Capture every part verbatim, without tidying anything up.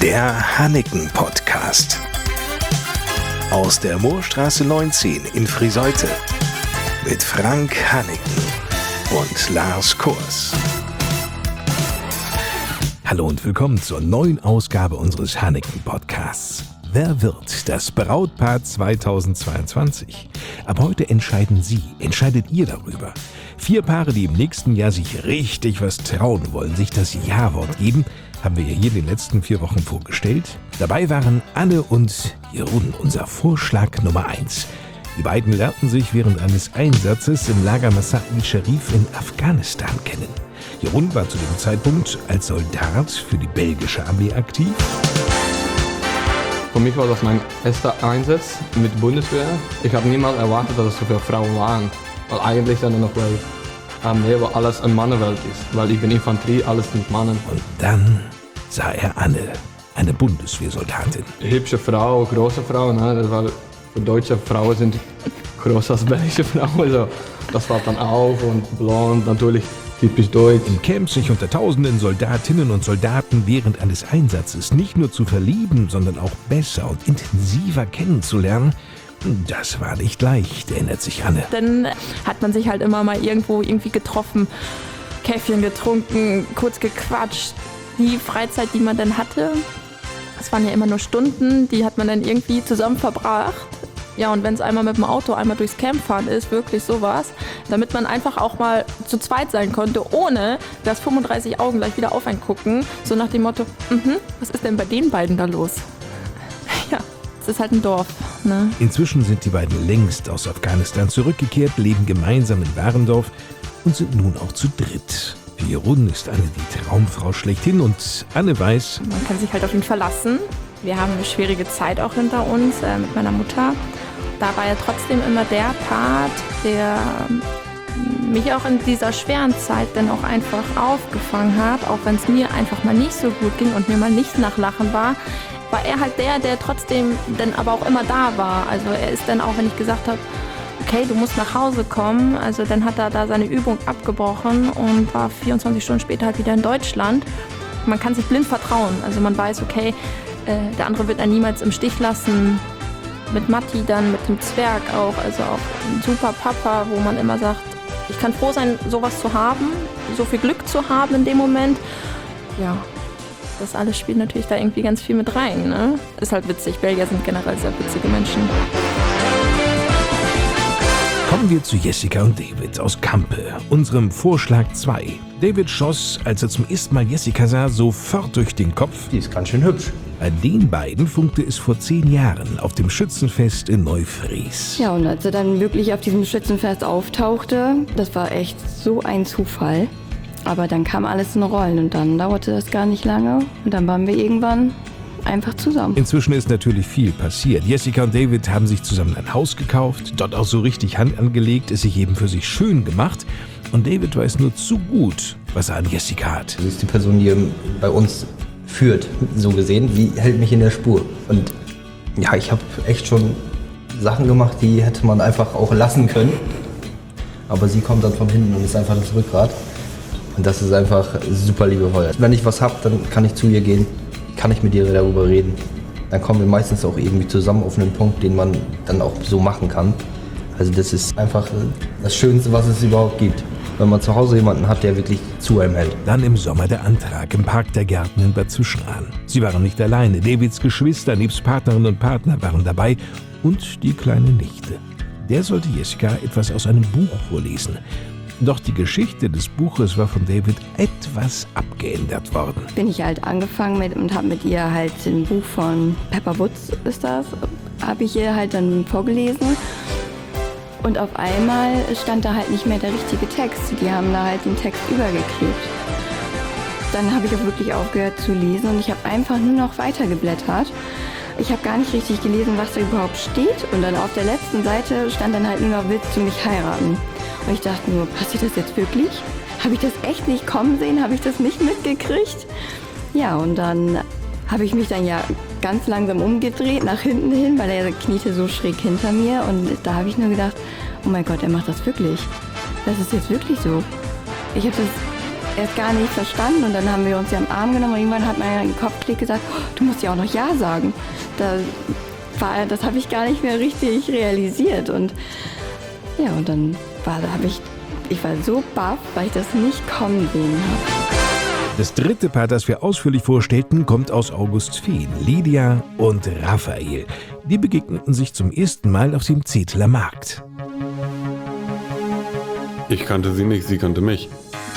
Der Hanniken-Podcast. Aus der Moorstraße neunzehn in Friseute. Mit Frank Hanniken und Lars Kurs. Hallo und willkommen zur neuen Ausgabe unseres Hanniken-Podcasts. Wer wird das Brautpaar zweitausendzweiundzwanzig? Ab heute entscheiden Sie, entscheidet ihr darüber. Vier Paare, die im nächsten Jahr sich richtig was trauen wollen, sich das Ja-Wort geben, haben wir hier in den letzten vier Wochen vorgestellt. Dabei waren Anne und Jeroen unser Vorschlag Nummer eins. Die beiden lernten sich während eines Einsatzes im Lager Masar al-Sharif in Afghanistan kennen. Jeroen war zu dem Zeitpunkt als Soldat für die belgische Armee aktiv. Für mich war das mein erster Einsatz mit Bundeswehr. Ich habe niemals erwartet, dass es so viele Frauen waren. Weil eigentlich dann noch, weil Armee war alles eine Mannenwelt ist. Weil ich bin Infanterie, alles mit Mannen. Und dann sah er Anne, eine Bundeswehrsoldatin. Hübsche Frau, große Frau, ne? Das war, für deutsche Frauen sind größer als belgische Frauen. Also das war dann auf und blond, natürlich typisch deutsch. Im Camp sich unter tausenden Soldatinnen und Soldaten während eines Einsatzes nicht nur zu verlieben, sondern auch besser und intensiver kennenzulernen, das war nicht leicht, erinnert sich Anne. Dann hat man sich halt immer mal irgendwo irgendwie getroffen, Käffchen getrunken, kurz gequatscht. Die Freizeit, die man dann hatte, das waren ja immer nur Stunden, die hat man dann irgendwie zusammen verbracht. Ja, und wenn es einmal mit dem Auto einmal durchs Camp fahren ist, wirklich sowas, damit man einfach auch mal zu zweit sein konnte, ohne dass fünfunddreißig Augen gleich wieder auf einen gucken, so nach dem Motto, mhm, was ist denn bei den beiden da los? Ja, es ist halt ein Dorf, ne? Inzwischen sind die beiden längst aus Afghanistan zurückgekehrt, leben gemeinsam in Warendorf und sind nun auch zu dritt. Für Jeroen ist Anne die Traumfrau schlechthin und Anne weiß, man kann sich halt auf ihn verlassen. Wir haben eine schwierige Zeit auch hinter uns äh, mit meiner Mutter. Da war er trotzdem immer der Part, der mich auch in dieser schweren Zeit dann auch einfach aufgefangen hat. Auch wenn es mir einfach mal nicht so gut ging und mir mal nicht nach Lachen war, war er halt der, der trotzdem dann aber auch immer da war. Also er ist dann auch, wenn ich gesagt habe, okay, du musst nach Hause kommen, also dann hat er da seine Übung abgebrochen und war vierundzwanzig Stunden später halt wieder in Deutschland. Man kann sich blind vertrauen, also man weiß, okay, äh, der andere wird einen niemals im Stich lassen. Mit Matti dann, mit dem Zwerg auch, also auch ein super Papa, wo man immer sagt, ich kann froh sein, sowas zu haben, so viel Glück zu haben in dem Moment. Ja, das alles spielt natürlich da irgendwie ganz viel mit rein, ne? Ist halt witzig, Belgier sind generell sehr witzige Menschen. Kommen wir zu Jessica und David aus Kampe, unserem Vorschlag zwei. David schoss, als er zum ersten Mal Jessica sah, sofort durch den Kopf. Die ist ganz schön hübsch. Bei den beiden funkte es vor zehn Jahren auf dem Schützenfest in Neufries. Ja, und als er dann wirklich auf diesem Schützenfest auftauchte, das war echt so ein Zufall. Aber dann kam alles in Rollen und dann dauerte das gar nicht lange. Und dann waren wir irgendwann einfach zusammen. Inzwischen ist natürlich viel passiert. Jessica und David haben sich zusammen ein Haus gekauft, dort auch so richtig Hand angelegt, es sich eben für sich schön gemacht. Und David weiß nur zu gut, was er an Jessica hat. Sie ist die Person, die bei uns führt, so gesehen. Die hält mich in der Spur. Und ja, ich habe echt schon Sachen gemacht, die hätte man einfach auch lassen können. Aber sie kommt dann von hinten und ist einfach das Rückgrat. Und das ist einfach super liebevoll. Wenn ich was habe, dann kann ich zu ihr gehen, kann ich mit ihr darüber reden. Dann kommen wir meistens auch irgendwie zusammen auf einen Punkt, den man dann auch so machen kann. Also das ist einfach das Schönste, was es überhaupt gibt. Wenn man zu Hause jemanden hat, der wirklich zu einem hält. Dann im Sommer der Antrag im Park der Gärten in Bad Zuschran. Sie waren nicht alleine. Davids Geschwister nebst Partnerinnen und Partner waren dabei und die kleine Nichte. Der sollte Jessica etwas aus einem Buch vorlesen. Doch die Geschichte des Buches war von David etwas abgeändert worden. Bin ich halt angefangen mit und habe mit ihr halt ein Buch von Pepper Woods, ist das, habe ich ihr halt dann vorgelesen. Und auf einmal stand da halt nicht mehr der richtige Text. Die haben da halt den Text übergeklebt. Dann habe ich auch wirklich aufgehört zu lesen und ich habe einfach nur noch weitergeblättert. Ich habe gar nicht richtig gelesen, was da überhaupt steht. Und dann auf der letzten Seite stand dann halt nur noch, willst du mich heiraten? Und ich dachte nur, passiert das jetzt wirklich? Habe ich das echt nicht kommen sehen? Habe ich das nicht mitgekriegt? Ja, und dann habe ich mich dann ja ganz langsam umgedreht, nach hinten hin, weil er kniete so schräg hinter mir. Und da habe ich nur gedacht, oh mein Gott, er macht das wirklich. Das ist jetzt wirklich so. Ich habe das erst gar nicht verstanden und dann haben wir uns ja am Arm genommen und irgendwann hat mein Kopfklick gesagt, oh, du musst ja auch noch Ja sagen. Da war, das habe ich gar nicht mehr richtig realisiert und ja, und dann war, da habe ich, ich war so baff, weil ich das nicht kommen sehen habe. Das dritte Paar, das wir ausführlich vorstellten, kommt aus Augustsfehn, Lydia und Raphael. Die begegneten sich zum ersten Mal auf dem Zedler Markt. Ich kannte sie nicht, sie kannte mich.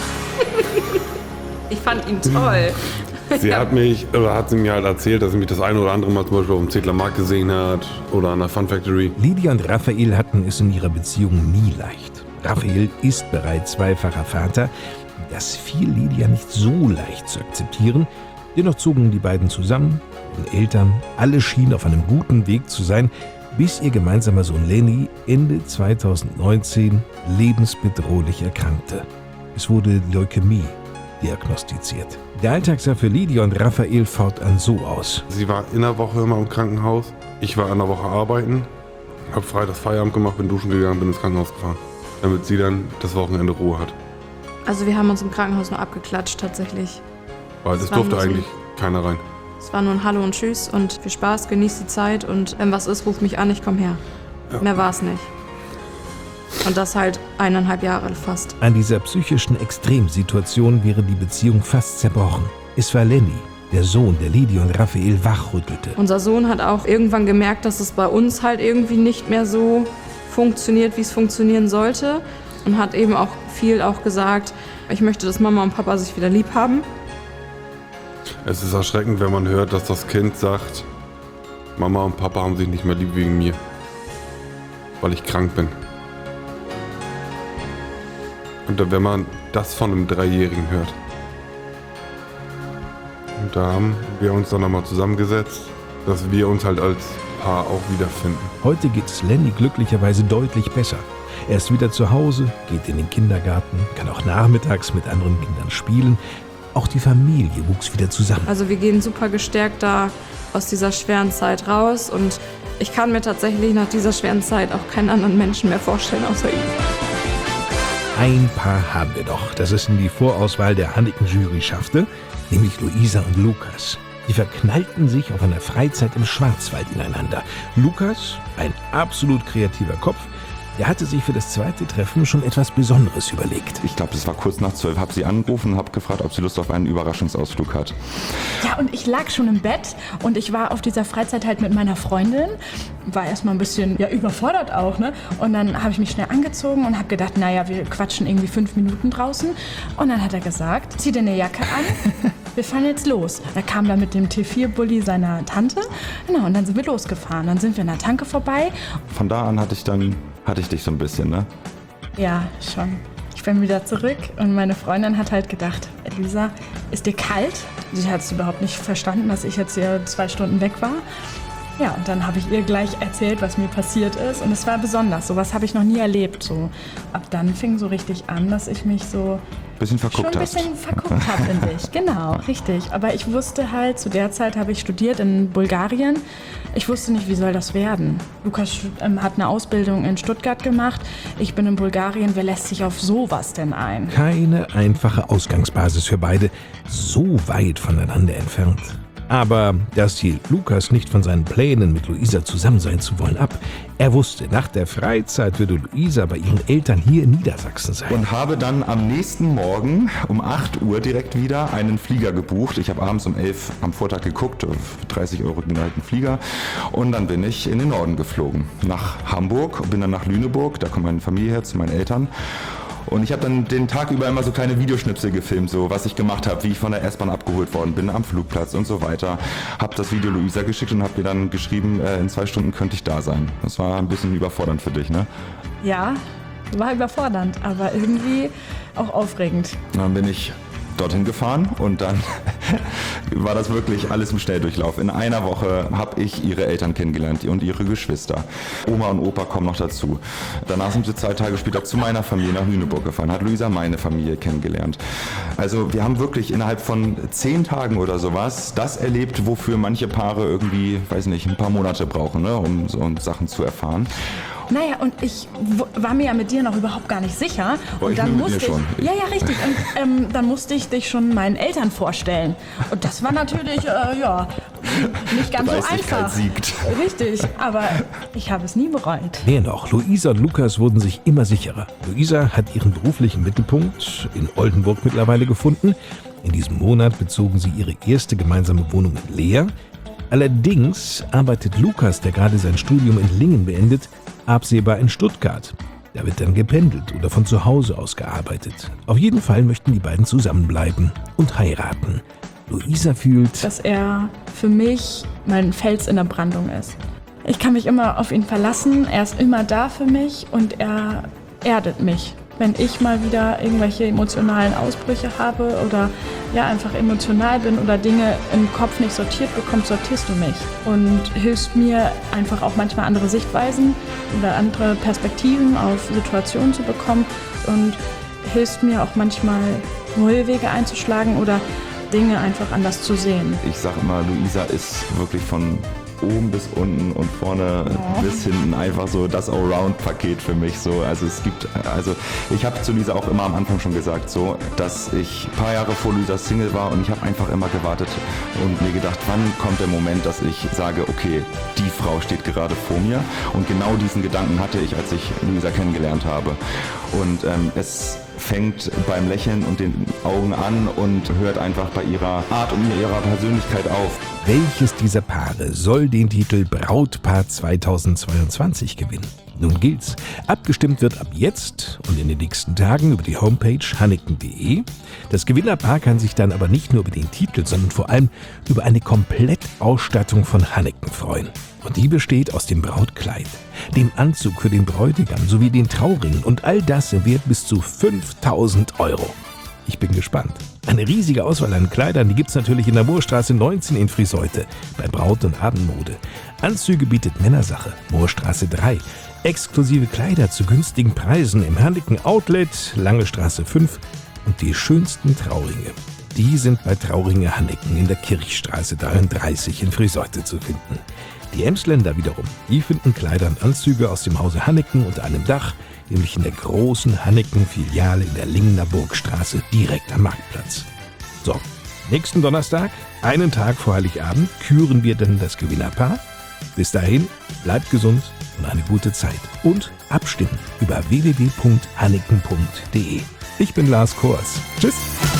Ich fand ihn toll. Sie hat mich, oder hat sie mir halt erzählt, dass sie mich das eine oder andere Mal zum Beispiel auf dem Zedler Markt gesehen hat oder an der Fun Factory. Lydia und Raphael hatten es in ihrer Beziehung nie leicht. Raphael ist bereits zweifacher Vater. Das fiel Lydia nicht so leicht zu akzeptieren. Dennoch zogen die beiden zusammen, wurden Eltern. Alle schienen auf einem guten Weg zu sein, bis ihr gemeinsamer Sohn Lenny Ende zweitausendneunzehn lebensbedrohlich erkrankte. Es wurde Leukämie diagnostiziert. Der Alltag sah für Lydia und Raphael fortan so aus. Sie war in der Woche immer im Krankenhaus. Ich war in der Woche arbeiten, hab freitags Feierabend gemacht, bin duschen gegangen, bin ins Krankenhaus gefahren, damit sie dann das Wochenende Ruhe hat. Also wir haben uns im Krankenhaus nur abgeklatscht tatsächlich. Weil es durfte eigentlich keiner rein. Es war nur ein Hallo und Tschüss und viel Spaß, genieß die Zeit und wenn was ist, ruf mich an, ich komm her. Ja. Mehr war es nicht. Und das halt eineinhalb Jahre fast. An dieser psychischen Extremsituation wäre die Beziehung fast zerbrochen. Es war Lenny, der Sohn, der Lydia und Raphael wachrüttelte. Unser Sohn hat auch irgendwann gemerkt, dass es bei uns halt irgendwie nicht mehr so funktioniert, wie es funktionieren sollte. Und hat eben auch viel auch gesagt, ich möchte, dass Mama und Papa sich wieder lieb haben. Es ist erschreckend, wenn man hört, dass das Kind sagt, Mama und Papa haben sich nicht mehr lieb wegen mir, weil ich krank bin. Und wenn man das von einem Dreijährigen hört. Und da haben wir uns dann nochmal zusammengesetzt, dass wir uns halt als Paar auch wiederfinden. Heute geht es Lenny glücklicherweise deutlich besser. Er ist wieder zu Hause, geht in den Kindergarten, kann auch nachmittags mit anderen Kindern spielen. Auch die Familie wuchs wieder zusammen. Also wir gehen super gestärkt da aus dieser schweren Zeit raus und ich kann mir tatsächlich nach dieser schweren Zeit auch keinen anderen Menschen mehr vorstellen, außer ihn. Ein Paar haben wir doch, das es in die Vorauswahl der Hanniken-Jury schaffte, nämlich Luisa und Lukas. Die verknallten sich auf einer Freizeit im Schwarzwald ineinander. Lukas, ein absolut kreativer Kopf, der hatte sich für das zweite Treffen schon etwas Besonderes überlegt. Ich glaube, das war kurz nach zwölf. Habe sie angerufen und habe gefragt, ob sie Lust auf einen Überraschungsausflug hat. Ja, und ich lag schon im Bett und ich war auf dieser Freizeit halt mit meiner Freundin. War erstmal ein bisschen ja, überfordert auch, ne? Und dann habe ich mich schnell angezogen und habe gedacht, naja, wir quatschen irgendwie fünf Minuten draußen. Und dann hat er gesagt, zieh dir eine Jacke an, wir fahren jetzt los. Er kam dann mit dem T vier Bulli seiner Tante. Genau, und dann sind wir losgefahren. Dann sind wir an der Tanke vorbei. Von da an hatte ich dann... Hatte ich dich so ein bisschen, ne? Ja, schon. Ich bin wieder zurück und meine Freundin hat halt gedacht, Elisa, ist dir kalt? Sie hat es überhaupt nicht verstanden, dass ich jetzt hier zwei Stunden weg war. Ja, und dann habe ich ihr gleich erzählt, was mir passiert ist und es war besonders. Sowas habe ich noch nie erlebt. So. Ab dann fing so richtig an, dass ich mich so bisschen verguckt schon ein bisschen hast. verguckt habe in dich. Genau, richtig. Aber ich wusste halt, zu der Zeit habe ich studiert in Bulgarien. Ich wusste nicht, wie soll das werden. Lukas ähm, hat eine Ausbildung in Stuttgart gemacht. Ich bin in Bulgarien. Wer lässt sich auf sowas denn ein? Keine einfache Ausgangsbasis für beide, so weit voneinander entfernt. Aber das hielt Lukas nicht von seinen Plänen, mit Luisa zusammen sein zu wollen, ab. Er wusste, nach der Freizeit würde Luisa bei ihren Eltern hier in Niedersachsen sein. Und habe dann am nächsten Morgen um acht Uhr direkt wieder einen Flieger gebucht. Ich habe abends um elf am Vortag geguckt, für dreißig Euro den alten Flieger. Und dann bin ich in den Norden geflogen, nach Hamburg, bin dann nach Lüneburg, da kommt meine Familie her, zu meinen Eltern. Und ich habe dann den Tag über immer so kleine Videoschnipsel gefilmt, so was ich gemacht habe, wie ich von der S-Bahn abgeholt worden bin am Flugplatz und so weiter. Habe das Video Luisa geschickt und habe ihr dann geschrieben, äh, in zwei Stunden könnte ich da sein. Das war ein bisschen überfordernd für dich, ne? Ja, war überfordernd, aber irgendwie auch aufregend. Dann bin ich dorthin gefahren und dann war das wirklich alles im Schnelldurchlauf. In einer Woche habe ich ihre Eltern kennengelernt und ihre Geschwister. Oma und Opa kommen noch dazu. Danach sind wir zwei Tage später zu meiner Familie nach Lüneburg gefahren, hat Luisa meine Familie kennengelernt. Also wir haben wirklich innerhalb von zehn Tagen oder sowas das erlebt, wofür manche Paare irgendwie, weiß nicht, ein paar Monate brauchen, ne, um so Sachen zu erfahren. Naja, und ich w- war mir ja mit dir noch überhaupt gar nicht sicher. Boah, und ich dann nur mit musste mir schon. ich, ja, ja, richtig. Und ähm, dann musste ich dich schon meinen Eltern vorstellen. Und das war natürlich, äh, ja, nicht ganz so Dreistigkeit einfach. siegt. Richtig, aber ich habe es nie bereut. Mehr noch, Luisa und Lukas wurden sich immer sicherer. Luisa hat ihren beruflichen Mittelpunkt in Oldenburg mittlerweile gefunden. In diesem Monat bezogen sie ihre erste gemeinsame Wohnung in Leer. Allerdings arbeitet Lukas, der gerade sein Studium in Lingen beendet, absehbar in Stuttgart. Da wird dann gependelt oder von zu Hause aus gearbeitet. Auf jeden Fall möchten die beiden zusammenbleiben und heiraten. Luisa fühlt, Dass er für mich mein Fels in der Brandung ist. Ich kann mich immer auf ihn verlassen, er ist immer da für mich und er erdet mich. Wenn ich mal wieder irgendwelche emotionalen Ausbrüche habe oder ja einfach emotional bin oder Dinge im Kopf nicht sortiert bekomme, sortierst du mich und hilfst mir einfach auch manchmal andere Sichtweisen oder andere Perspektiven auf Situationen zu bekommen und hilfst mir auch manchmal neue Wege einzuschlagen oder Dinge einfach anders zu sehen. Ich sag immer, Luisa ist wirklich von oben bis unten und vorne Ja. bis hinten einfach so das Allround-Paket für mich. So. Also es gibt, also ich habe zu Luisa auch immer am Anfang schon gesagt, so, dass ich ein paar Jahre vor Luisa Single war und ich habe einfach immer gewartet und mir gedacht, wann kommt der Moment, dass ich sage, okay, die Frau steht gerade vor mir. Und genau diesen Gedanken hatte ich, als ich Luisa kennengelernt habe. Und ähm, es fängt beim Lächeln und den Augen an und hört einfach bei ihrer Art und ihrer Persönlichkeit auf. welches dieser Paare soll den Titel Brautpaar zweitausendzweiundzwanzig gewinnen? Nun gilt's. Abgestimmt wird ab jetzt und in den nächsten Tagen über die Homepage hanneken punkt de. Das Gewinnerpaar kann sich dann aber nicht nur über den Titel, sondern vor allem über eine Komplettausstattung von Hanneken freuen. Und die besteht aus dem Brautkleid, dem Anzug für den Bräutigam sowie den Trauringen und all das im Wert bis zu fünftausend Euro. Ich bin gespannt. Eine riesige Auswahl an Kleidern, die gibt's natürlich in der Moorstraße neunzehn in Friseute bei Braut- und Abendmode. Anzüge bietet Männersache, Moorstraße drei. Exklusive Kleider zu günstigen Preisen im Hanneken Outlet, Lange Straße fünf und die schönsten Trauringe. Die sind bei Trauringe Hanneken in der Kirchstraße dreiunddreißig in Friseute zu finden. Die Emsländer wiederum, die finden Kleider und Anzüge aus dem Hause Hanneken unter einem Dach, nämlich in der großen Hanneken-Filiale in der Lingener Burgstraße direkt am Marktplatz. So, nächsten Donnerstag, einen Tag vor Heiligabend, küren wir dann das Gewinnerpaar. Bis dahin, bleibt gesund und eine gute Zeit. Und abstimmen über w w w punkt hanneken punkt de. Ich bin Lars Kors. Tschüss.